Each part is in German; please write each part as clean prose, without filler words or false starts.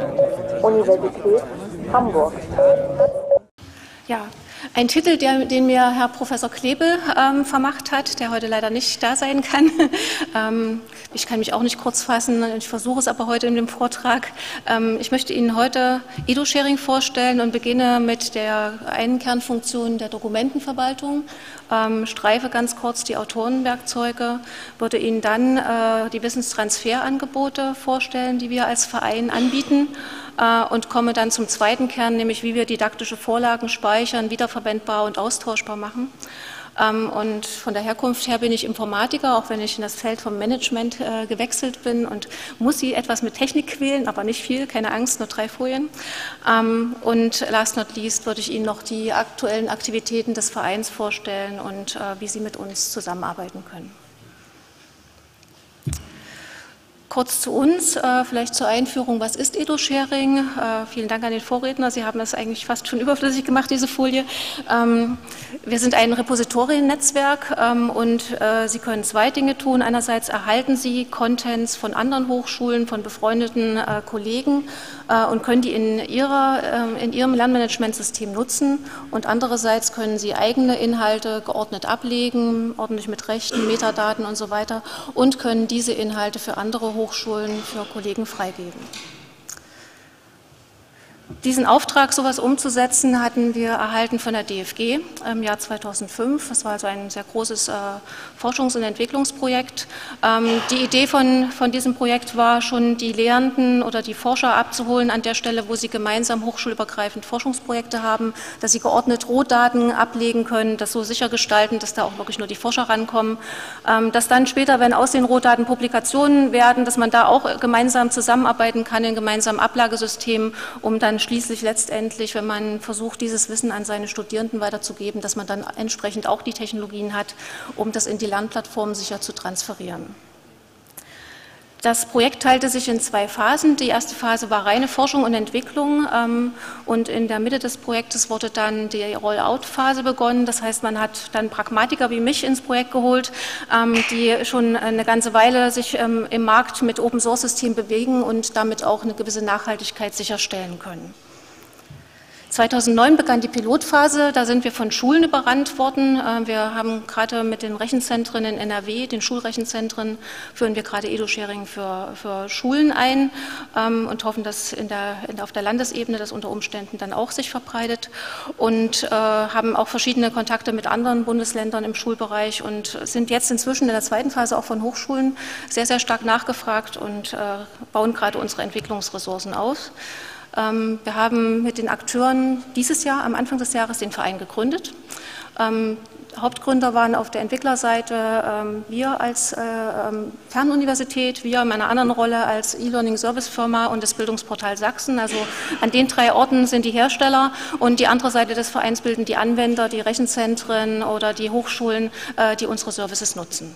Universität Hamburg. Ja, ein Titel, den mir Herr Professor Klebel vermacht hat, der heute leider nicht da sein kann. Ich kann mich auch nicht kurz fassen, ich versuche es aber heute in dem Vortrag. Ich möchte Ihnen heute Edu-Sharing vorstellen und beginne mit der einen Kernfunktion der Dokumentenverwaltung, streife ganz kurz die Autorenwerkzeuge, würde Ihnen dann die Wissenstransferangebote vorstellen, die wir als Verein anbieten, und komme dann zum zweiten Kern, nämlich wie wir didaktische Vorlagen speichern, wiederverwendbar und austauschbar machen. Und von der Herkunft her bin ich Informatiker, auch wenn ich in das Feld vom Management gewechselt bin und muss Sie etwas mit Technik quälen, aber nicht viel, keine Angst, nur 3 Folien. Und last not least würde ich Ihnen noch die aktuellen Aktivitäten des Vereins vorstellen und wie Sie mit uns zusammenarbeiten können. Kurz zu uns, vielleicht zur Einführung, was ist Edu-Sharing? Vielen Dank an den Vorredner, Sie haben das eigentlich fast schon überflüssig gemacht, diese Folie. Wir sind ein Repositoriennetzwerk und Sie können 2 Dinge tun. Einerseits erhalten Sie Contents von anderen Hochschulen, von befreundeten Kollegen und können die in Ihrem Lernmanagementsystem nutzen. Und andererseits können Sie eigene Inhalte geordnet ablegen, ordentlich mit Rechten, Metadaten und so weiter und können diese Inhalte für andere Hochschulen, für Kollegen freigeben. Diesen Auftrag, sowas umzusetzen, hatten wir erhalten von der DFG im Jahr 2005. Das war also ein sehr großes Forschungs- und Entwicklungsprojekt. Die Idee von diesem Projekt war schon, die Lehrenden oder die Forscher abzuholen an der Stelle, wo sie gemeinsam hochschulübergreifend Forschungsprojekte haben, dass sie geordnet Rohdaten ablegen können, das so sicher gestalten, dass da auch wirklich nur die Forscher rankommen. Dass dann später, wenn aus den Rohdaten Publikationen werden, dass man da auch gemeinsam zusammenarbeiten kann in gemeinsamen Ablagesystemen, um dann schließlich letztendlich, wenn man versucht, dieses Wissen an seine Studierenden weiterzugeben, dass man dann entsprechend auch die Technologien hat, um das in die Lernplattformen sicher zu transferieren. Das Projekt teilte sich in 2 Phasen. Die erste Phase war reine Forschung und Entwicklung und in der Mitte des Projektes wurde dann die Rollout-Phase begonnen. Das heißt, man hat dann Pragmatiker wie mich ins Projekt geholt, die schon eine ganze Weile sich im Markt mit Open-Source-Systemen bewegen und damit auch eine gewisse Nachhaltigkeit sicherstellen können. 2009 begann die Pilotphase, da sind wir von Schulen überrannt worden. Wir haben gerade mit den Rechenzentren in NRW, den Schulrechenzentren, führen wir gerade Edu-Sharing für Schulen ein und hoffen, dass auf der Landesebene das unter Umständen dann auch sich verbreitet und haben auch verschiedene Kontakte mit anderen Bundesländern im Schulbereich und sind jetzt inzwischen in der zweiten Phase auch von Hochschulen sehr, sehr stark nachgefragt und bauen gerade unsere Entwicklungsressourcen aus. Wir haben mit den Akteuren dieses Jahr, am Anfang des Jahres, den Verein gegründet. Hauptgründer waren auf der Entwicklerseite wir als Fernuniversität, wir in meiner anderen Rolle als E-Learning-Service-Firma und das Bildungsportal Sachsen. Also an den 3 Orten sind die Hersteller und die andere Seite des Vereins bilden die Anwender, die Rechenzentren oder die Hochschulen, die unsere Services nutzen.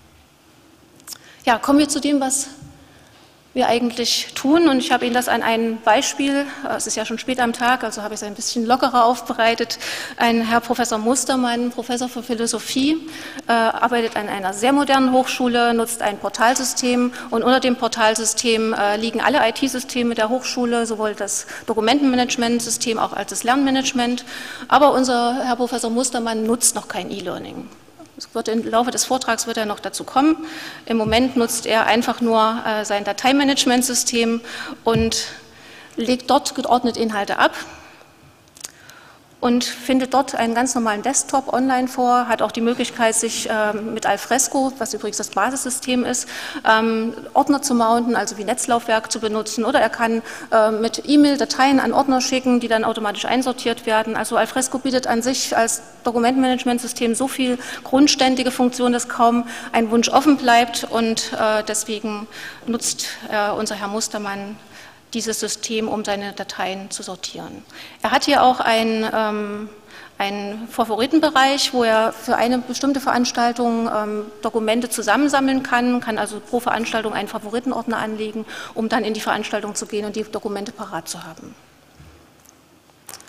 Ja, kommen wir zu dem, was wir eigentlich tun und ich habe Ihnen das an einem Beispiel, es ist ja schon spät am Tag, also habe ich es ein bisschen lockerer aufbereitet. Ein Herr Professor Mustermann, Professor für Philosophie, arbeitet an einer sehr modernen Hochschule, nutzt ein Portalsystem und unter dem Portalsystem liegen alle IT-Systeme der Hochschule, sowohl das Dokumentenmanagementsystem auch als das Lernmanagement, aber unser Herr Professor Mustermann nutzt noch kein E-Learning. Im Laufe des Vortrags wird er noch dazu kommen. Im Moment nutzt er einfach nur sein Dateimanagementsystem und legt dort geordnet Inhalte ab und findet dort einen ganz normalen Desktop online vor, hat auch die Möglichkeit, sich mit Alfresco, was übrigens das Basissystem ist, Ordner zu mounten, also wie Netzlaufwerk zu benutzen, oder er kann mit E-Mail Dateien an Ordner schicken, die dann automatisch einsortiert werden. Also Alfresco bietet an sich als Dokumentenmanagementsystem so viel grundständige Funktionen, dass kaum ein Wunsch offen bleibt und deswegen nutzt unser Herr Mustermann dieses System, um seine Dateien zu sortieren. Er hat hier auch einen Favoritenbereich, wo er für eine bestimmte Veranstaltung Dokumente zusammensammeln kann also pro Veranstaltung einen Favoritenordner anlegen, um dann in die Veranstaltung zu gehen und die Dokumente parat zu haben.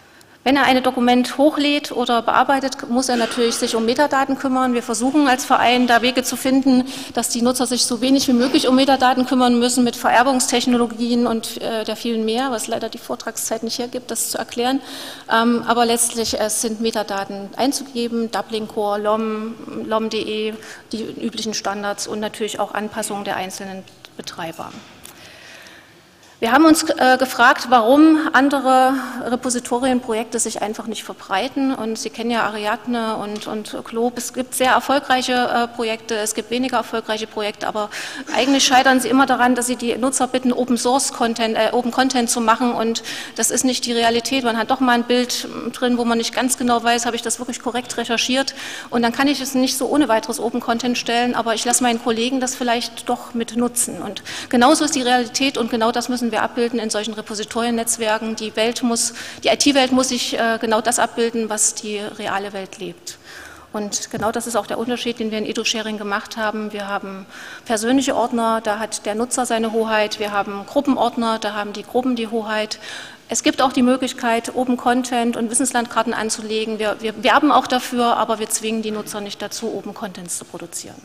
Wenn er ein Dokument hochlädt oder bearbeitet, muss er natürlich sich um Metadaten kümmern. Wir versuchen als Verein, da Wege zu finden, dass die Nutzer sich so wenig wie möglich um Metadaten kümmern müssen mit Vererbungstechnologien und der vielen mehr, was leider die Vortragszeit nicht hergibt, das zu erklären. Aber letztlich sind Metadaten einzugeben, Dublin Core, LOM, LOM.de, die üblichen Standards und natürlich auch Anpassungen der einzelnen Betreiber. Wir haben uns gefragt, warum andere Repositorienprojekte sich einfach nicht verbreiten. Und Sie kennen ja Ariadne und Glob. Es gibt sehr erfolgreiche Projekte, es gibt weniger erfolgreiche Projekte, aber eigentlich scheitern sie immer daran, dass sie die Nutzer bitten, Open Content zu machen. Und das ist nicht die Realität. Man hat doch mal ein Bild drin, wo man nicht ganz genau weiß, habe ich das wirklich korrekt recherchiert. Und dann kann ich es nicht so ohne weiteres Open Content stellen, aber ich lasse meinen Kollegen das vielleicht doch mit nutzen. Und genauso ist die Realität und genau das müssen wir abbilden in solchen Repositoriennetzwerken. Die IT-Welt muss sich genau das abbilden, was die reale Welt lebt. Und genau das ist auch der Unterschied, den wir in Edu-Sharing gemacht haben. Wir haben persönliche Ordner, da hat der Nutzer seine Hoheit. Wir haben Gruppenordner, da haben die Gruppen die Hoheit. Es gibt auch die Möglichkeit, Open Content und Wissenslandkarten anzulegen. Wir werben auch dafür, aber wir zwingen die Nutzer nicht dazu, Open Contents zu produzieren.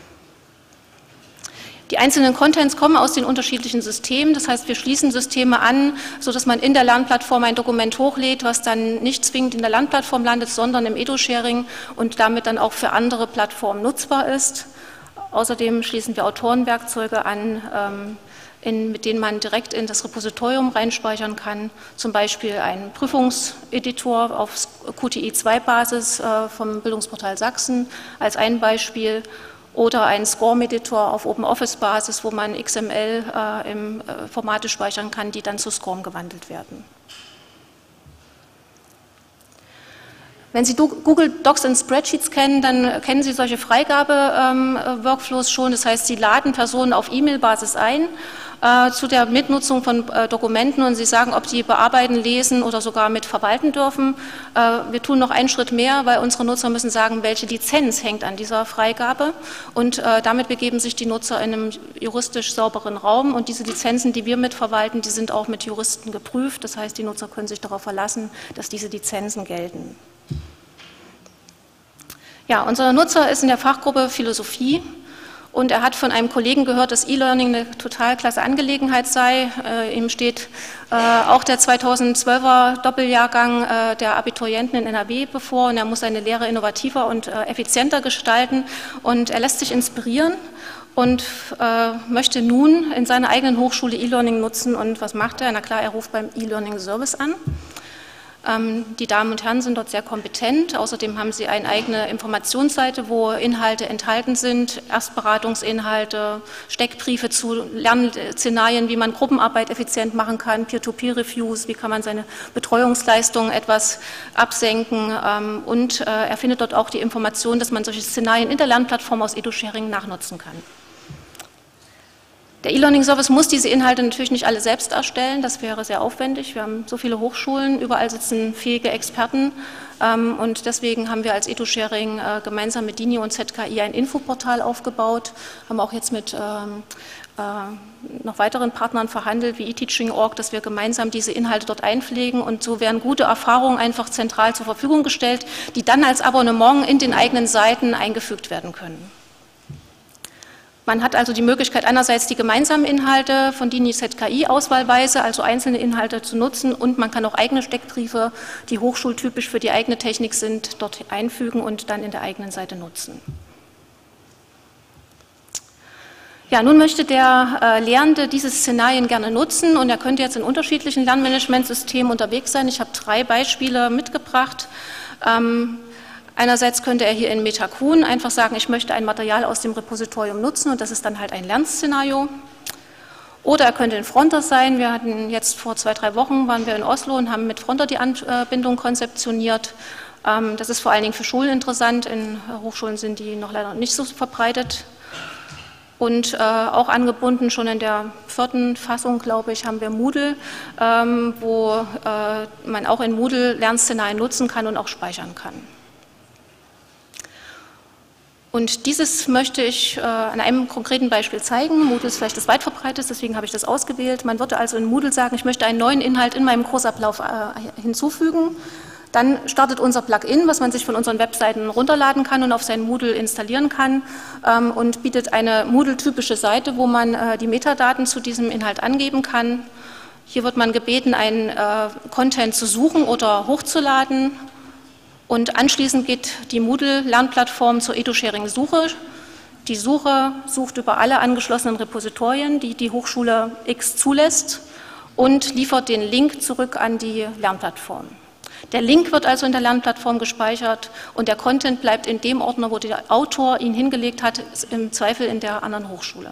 Die einzelnen Contents kommen aus den unterschiedlichen Systemen, das heißt, wir schließen Systeme an, sodass man in der Lernplattform ein Dokument hochlädt, was dann nicht zwingend in der Lernplattform landet, sondern im Edu-Sharing und damit dann auch für andere Plattformen nutzbar ist. Außerdem schließen wir Autorenwerkzeuge an, mit denen man direkt in das Repositorium reinspeichern kann, zum Beispiel einen Prüfungseditor auf QTI2-Basis vom Bildungsportal Sachsen als ein Beispiel. Oder einen SCORM-Editor auf OpenOffice-Basis, wo man XML im Formate speichern kann, die dann zu SCORM gewandelt werden. Wenn Sie Google Docs und Spreadsheets kennen, dann kennen Sie solche Freigabe-Workflows schon. Das heißt, Sie laden Personen auf E-Mail-Basis ein zu der Mitnutzung von Dokumenten und Sie sagen, ob sie bearbeiten, lesen oder sogar mit verwalten dürfen. Wir tun noch einen Schritt mehr, weil unsere Nutzer müssen sagen, welche Lizenz hängt an dieser Freigabe und damit begeben sich die Nutzer in einem juristisch sauberen Raum und diese Lizenzen, die wir mitverwalten, die sind auch mit Juristen geprüft. Das heißt, die Nutzer können sich darauf verlassen, dass diese Lizenzen gelten. Ja, unser Nutzer ist in der Fachgruppe Philosophie. Und er hat von einem Kollegen gehört, dass E-Learning eine total klasse Angelegenheit sei. Ihm steht auch der 2012er Doppeljahrgang der Abiturienten in NRW bevor und er muss seine Lehre innovativer und effizienter gestalten. Und er lässt sich inspirieren und möchte nun in seiner eigenen Hochschule E-Learning nutzen. Und was macht er? Na klar, er ruft beim E-Learning Service an. Die Damen und Herren sind dort sehr kompetent. Außerdem haben sie eine eigene Informationsseite, wo Inhalte enthalten sind, Erstberatungsinhalte, Steckbriefe zu Lernszenarien, wie man Gruppenarbeit effizient machen kann, Peer-to-Peer-Reviews, wie kann man seine Betreuungsleistungen etwas absenken. Und er findet dort auch die Information, dass man solche Szenarien in der Lernplattform aus Edu-Sharing nachnutzen kann. Der E-Learning-Service muss diese Inhalte natürlich nicht alle selbst erstellen, das wäre sehr aufwendig. Wir haben so viele Hochschulen, überall sitzen fähige Experten und deswegen haben wir als Edu-Sharing gemeinsam mit DINI und ZKI ein Infoportal aufgebaut, haben auch jetzt mit noch weiteren Partnern verhandelt, wie eTeaching.org, dass wir gemeinsam diese Inhalte dort einpflegen und so werden gute Erfahrungen einfach zentral zur Verfügung gestellt, die dann als Abonnement in den eigenen Seiten eingefügt werden können. Man hat also die Möglichkeit, einerseits die gemeinsamen Inhalte von DINI ZKI auswahlweise, also einzelne Inhalte zu nutzen und man kann auch eigene Steckbriefe, die hochschultypisch für die eigene Technik sind, dort einfügen und dann in der eigenen Seite nutzen. Ja, nun möchte der Lehrende diese Szenarien gerne nutzen und er könnte jetzt in unterschiedlichen Lernmanagementsystemen unterwegs sein. Ich habe 3 Beispiele mitgebracht. Einerseits könnte er hier in Metacun einfach sagen, ich möchte ein Material aus dem Repositorium nutzen und das ist dann halt ein Lernszenario. Oder er könnte in Fronter sein. Wir hatten jetzt vor 2-3 Wochen, waren wir in Oslo und haben mit Fronter die Anbindung konzeptioniert. Das ist vor allen Dingen für Schulen interessant. In Hochschulen sind die noch leider nicht so verbreitet. Und auch angebunden, schon in der 4. Fassung, glaube ich, haben wir Moodle, wo man auch in Moodle Lernszenarien nutzen kann und auch speichern kann. Und dieses möchte ich an einem konkreten Beispiel zeigen. Moodle ist vielleicht das weit verbreiteste, deswegen habe ich das ausgewählt. Man würde also in Moodle sagen, ich möchte einen neuen Inhalt in meinem Kursablauf hinzufügen. Dann startet unser Plugin, was man sich von unseren Webseiten runterladen kann und auf sein Moodle installieren kann und bietet eine Moodle-typische Seite, wo man die Metadaten zu diesem Inhalt angeben kann. Hier wird man gebeten, einen Content zu suchen oder hochzuladen. Und anschließend geht die Moodle-Lernplattform zur Edu-Sharing-Suche. Die Suche sucht über alle angeschlossenen Repositorien, die die Hochschule X zulässt, und liefert den Link zurück an die Lernplattform. Der Link wird also in der Lernplattform gespeichert und der Content bleibt in dem Ordner, wo der Autor ihn hingelegt hat, im Zweifel in der anderen Hochschule.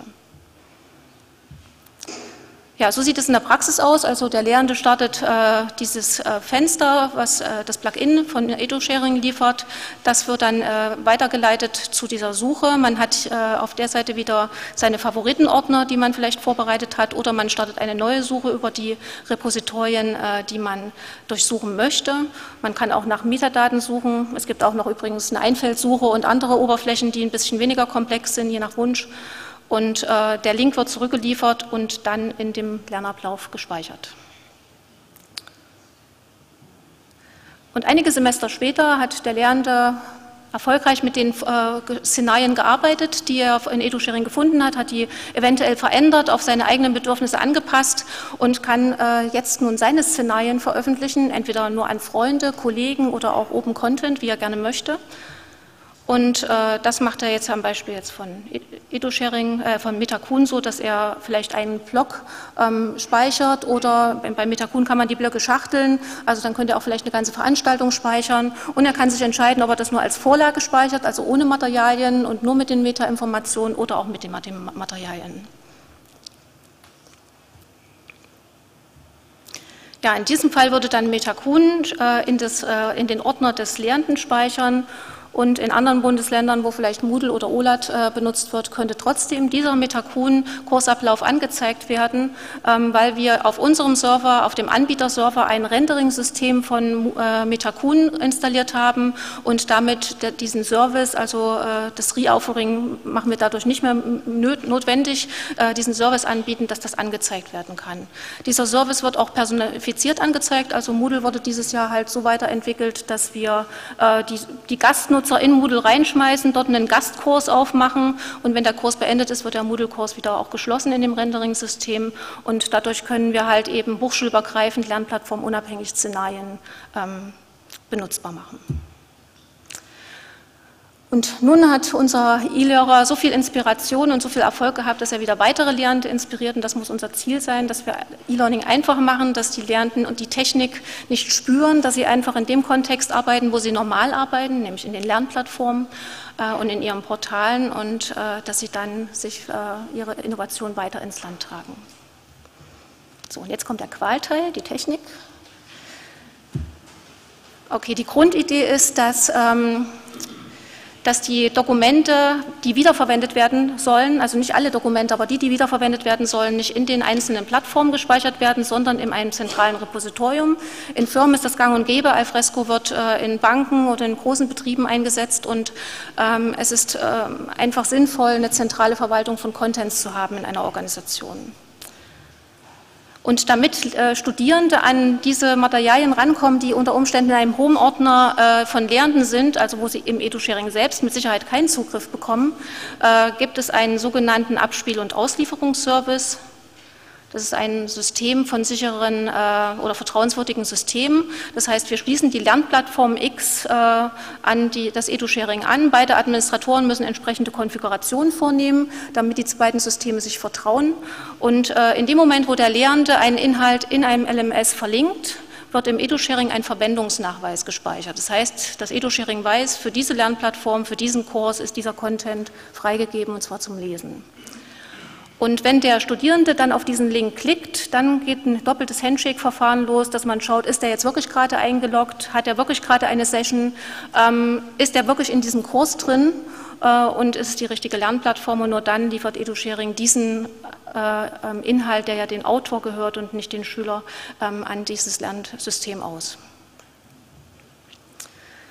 Ja, so sieht es in der Praxis aus. Also der Lehrende startet dieses Fenster, was das Plugin von Edu-Sharing liefert. Das wird dann weitergeleitet zu dieser Suche. Man hat auf der Seite wieder seine Favoritenordner, die man vielleicht vorbereitet hat, oder man startet eine neue Suche über die Repositorien, die man durchsuchen möchte. Man kann auch nach Metadaten suchen. Es gibt auch noch übrigens eine Einfeldsuche und andere Oberflächen, die ein bisschen weniger komplex sind, je nach Wunsch. Und der Link wird zurückgeliefert und dann in dem Lernablauf gespeichert. Und einige Semester später hat der Lehrende erfolgreich mit den Szenarien gearbeitet, die er in Edu-Sharing gefunden hat die eventuell verändert, auf seine eigenen Bedürfnisse angepasst und kann jetzt nun seine Szenarien veröffentlichen, entweder nur an Freunde, Kollegen oder auch Open Content, wie er gerne möchte. Und das macht er jetzt am Beispiel jetzt von Edu-Sharing, von Metacoon so, dass er vielleicht einen Block speichert oder bei Metacoon kann man die Blöcke schachteln, also dann könnte er auch vielleicht eine ganze Veranstaltung speichern und er kann sich entscheiden, ob er das nur als Vorlage speichert, also ohne Materialien und nur mit den Meta-Informationen oder auch mit den Materialien. Ja, in diesem Fall würde dann Metacoon in den Ordner des Lehrenden speichern. Und in anderen Bundesländern, wo vielleicht Moodle oder OLAT benutzt wird, könnte trotzdem dieser Metacoon-Kursablauf angezeigt werden, weil wir auf unserem Server, auf dem Anbieterserver, ein Rendering-System von Metacoon installiert haben und damit diesen Service, also das Reauthoring, machen wir dadurch nicht mehr notwendig, diesen Service anbieten, dass das angezeigt werden kann. Dieser Service wird auch personifiziert angezeigt, also Moodle wurde dieses Jahr halt so weiterentwickelt, dass wir die Gastnutzer in Moodle reinschmeißen, dort einen Gastkurs aufmachen und wenn der Kurs beendet ist, wird der Moodle-Kurs wieder auch geschlossen in dem Rendering-System und dadurch können wir halt eben hochschulübergreifend lernplattformunabhängig Szenarien benutzbar machen. Und nun hat unser E-Lehrer so viel Inspiration und so viel Erfolg gehabt, dass er wieder weitere Lehrende inspiriert. Und das muss unser Ziel sein, dass wir E-Learning einfach machen, dass die Lehrenden und die Technik nicht spüren, dass sie einfach in dem Kontext arbeiten, wo sie normal arbeiten, nämlich in den Lernplattformen und in ihren Portalen und dass sie dann sich ihre Innovation weiter ins Land tragen. So, und jetzt kommt der Qualteil, die Technik. Okay, die Grundidee ist, dass die Dokumente, die wiederverwendet werden sollen, also nicht alle Dokumente, aber die wiederverwendet werden sollen, nicht in den einzelnen Plattformen gespeichert werden, sondern in einem zentralen Repositorium. In Firmen ist das gang und gäbe, Alfresco wird in Banken oder in großen Betrieben eingesetzt und es ist einfach sinnvoll, eine zentrale Verwaltung von Contents zu haben in einer Organisation. Und damit Studierende an diese Materialien rankommen, die unter Umständen in einem Home-Ordner von Lehrenden sind, also wo sie im Edu-Sharing selbst mit Sicherheit keinen Zugriff bekommen, gibt es einen sogenannten Abspiel- und Auslieferungsservice. Das ist ein System von sicheren oder vertrauenswürdigen Systemen. Das heißt, wir schließen die Lernplattform X an das Edu-Sharing an. Beide Administratoren müssen entsprechende Konfigurationen vornehmen, damit die beiden Systeme sich vertrauen. Und in dem Moment, wo der Lehrende einen Inhalt in einem LMS verlinkt, wird im Edu-Sharing ein Verwendungsnachweis gespeichert. Das heißt, das Edu-Sharing weiß, für diese Lernplattform, für diesen Kurs ist dieser Content freigegeben, und zwar zum Lesen. Und wenn der Studierende dann auf diesen Link klickt, dann geht ein doppeltes Handshake-Verfahren los, dass man schaut, ist der jetzt wirklich gerade eingeloggt, hat er wirklich gerade eine Session, ist er wirklich in diesem Kurs drin und ist es die richtige Lernplattform und nur dann liefert Edu-Sharing diesen Inhalt, der ja den Autor gehört und nicht den Schüler, an dieses Lernsystem aus.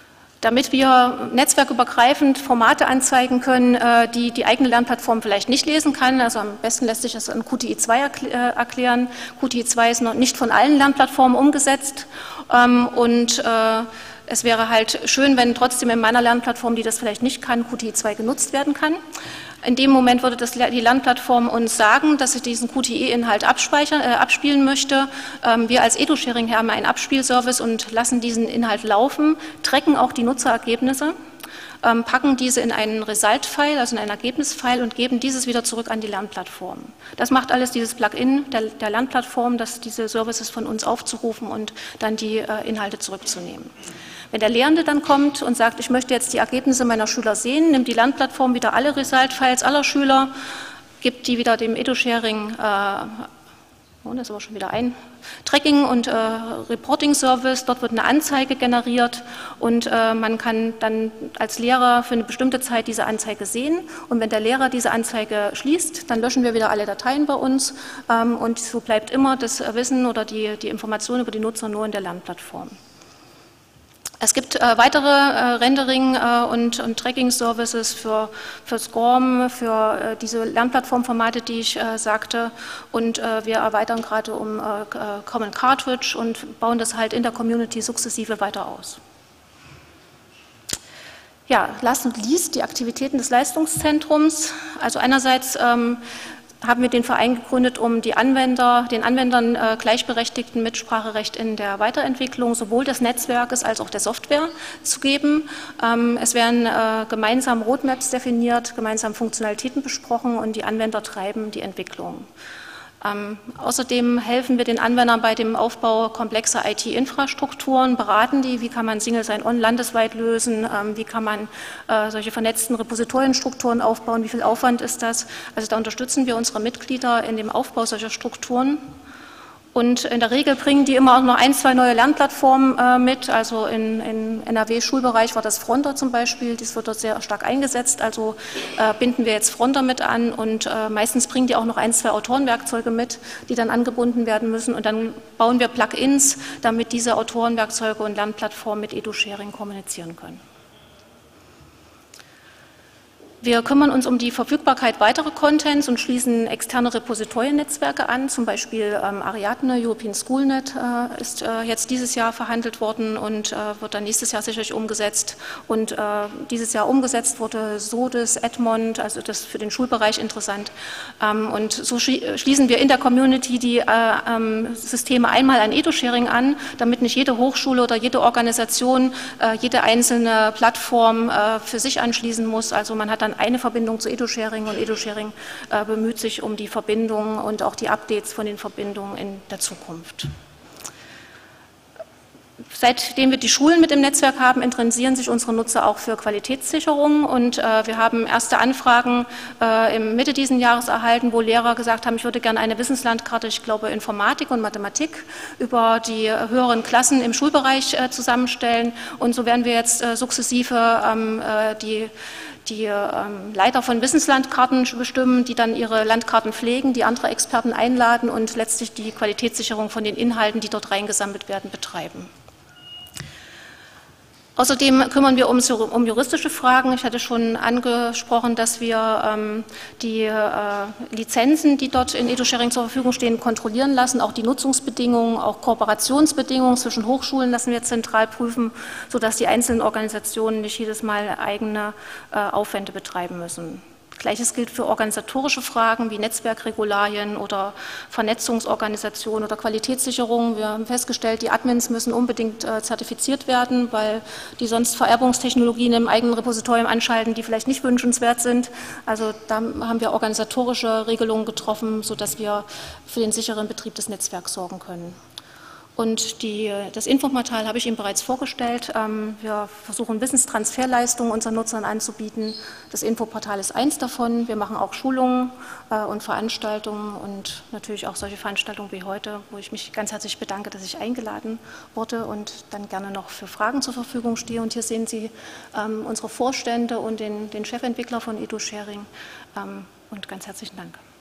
Damit wir netzwerkübergreifend Formate anzeigen können, die die eigene Lernplattform vielleicht nicht lesen kann. Also am besten lässt sich das an QTI 2 erklären. QTI 2 ist noch nicht von allen Lernplattformen umgesetzt und es wäre halt schön, wenn trotzdem in meiner Lernplattform, die das vielleicht nicht kann, QTI 2 genutzt werden kann. In dem Moment würde die Lernplattform uns sagen, dass sie diesen QTI-Inhalt abspielen möchte. Wir als Edu-Sharing haben einen Abspielservice und lassen diesen Inhalt laufen, tracken auch die Nutzerergebnisse, packen diese in einen Result-File, also in einen Ergebnis-File und geben dieses wieder zurück an die Lernplattform. Das macht alles dieses Plugin der Lernplattform, diese Services von uns aufzurufen und dann die Inhalte zurückzunehmen. Wenn der Lehrende dann kommt und sagt, ich möchte jetzt die Ergebnisse meiner Schüler sehen, nimmt die Lernplattform wieder alle Result-Files aller Schüler, gibt die wieder dem Edu-Sharing, das ist aber schon wieder ein Tracking- und Reporting-Service, dort wird eine Anzeige generiert und man kann dann als Lehrer für eine bestimmte Zeit diese Anzeige sehen und wenn der Lehrer diese Anzeige schließt, dann löschen wir wieder alle Dateien bei uns und so bleibt immer das Wissen oder die Information über die Nutzer nur in der Lernplattform. Es gibt weitere Rendering- und Tracking-Services für SCORM, für diese Lernplattformformate, die ich sagte. Und wir erweitern gerade um Common Cartridge und bauen das halt in der Community sukzessive weiter aus. Ja, last not least die Aktivitäten des Leistungszentrums. Also einerseits haben wir den Verein gegründet, um den Anwendern gleichberechtigten Mitspracherecht in der Weiterentwicklung sowohl des Netzwerkes als auch der Software zu geben. Es werden gemeinsam Roadmaps definiert, gemeinsam Funktionalitäten besprochen und die Anwender treiben die Entwicklung. Außerdem helfen wir den Anwendern bei dem Aufbau komplexer IT-Infrastrukturen, beraten die, wie kann man Single Sign-On landesweit lösen, wie kann man solche vernetzten Repositorienstrukturen aufbauen, wie viel Aufwand ist das. Also da unterstützen wir unsere Mitglieder in dem Aufbau solcher Strukturen. Und in der Regel bringen die immer auch noch 1, 2 neue Lernplattformen mit. Also in NRW-Schulbereich war das Fronter zum Beispiel, das wird dort sehr stark eingesetzt. Also binden wir jetzt Fronter mit an und meistens bringen die auch noch 1, 2 Autorenwerkzeuge mit, die dann angebunden werden müssen. Und dann bauen wir Plugins, damit diese Autorenwerkzeuge und Lernplattformen mit Edu-Sharing kommunizieren können. Wir kümmern uns um die Verfügbarkeit weiterer Contents und schließen externe Repositoriennetzwerke an, zum Beispiel Ariadne, European Schoolnet ist jetzt dieses Jahr verhandelt worden und wird dann nächstes Jahr sicherlich umgesetzt. Und dieses Jahr umgesetzt wurde SODIS, Edmond, also das ist für den Schulbereich interessant. Und so schließen wir in der Community die Systeme einmal an Edu-Sharing an, damit nicht jede Hochschule oder jede Organisation jede einzelne Plattform für sich anschließen muss. Also man hat dann eine Verbindung zu Edu-Sharing und Edu-Sharing bemüht sich um die Verbindung und auch die Updates von den Verbindungen in der Zukunft. Seitdem wir die Schulen mit im Netzwerk haben, interessieren sich unsere Nutzer auch für Qualitätssicherung und wir haben erste Anfragen im Mitte dieses Jahres erhalten, wo Lehrer gesagt haben, ich würde gerne eine Wissenslandkarte, ich glaube Informatik und Mathematik, über die höheren Klassen im Schulbereich zusammenstellen und so werden wir jetzt sukzessive die Leiter von Wissenslandkarten bestimmen, die dann ihre Landkarten pflegen, die andere Experten einladen und letztlich die Qualitätssicherung von den Inhalten, die dort reingesammelt werden, betreiben. Außerdem kümmern wir uns um juristische Fragen. Ich hatte schon angesprochen, dass wir die Lizenzen, die dort in Edu-Sharing zur Verfügung stehen, kontrollieren lassen. Auch die Nutzungsbedingungen, auch Kooperationsbedingungen zwischen Hochschulen lassen wir zentral prüfen, sodass die einzelnen Organisationen nicht jedes Mal eigene Aufwände betreiben müssen. Gleiches gilt für organisatorische Fragen wie Netzwerkregularien oder Vernetzungsorganisation oder Qualitätssicherung. Wir haben festgestellt, die Admins müssen unbedingt zertifiziert werden, weil die sonst Vererbungstechnologien im eigenen Repositorium anschalten, die vielleicht nicht wünschenswert sind. Also da haben wir organisatorische Regelungen getroffen, sodass wir für den sicheren Betrieb des Netzwerks sorgen können. Und das Infoportal habe ich Ihnen bereits vorgestellt. Wir versuchen Wissenstransferleistungen unseren Nutzern anzubieten. Das Infoportal ist eins davon. Wir machen auch Schulungen und Veranstaltungen und natürlich auch solche Veranstaltungen wie heute, wo ich mich ganz herzlich bedanke, dass ich eingeladen wurde und dann gerne noch für Fragen zur Verfügung stehe. Und hier sehen Sie unsere Vorstände und den Chefentwickler von Edu-Sharing und ganz herzlichen Dank.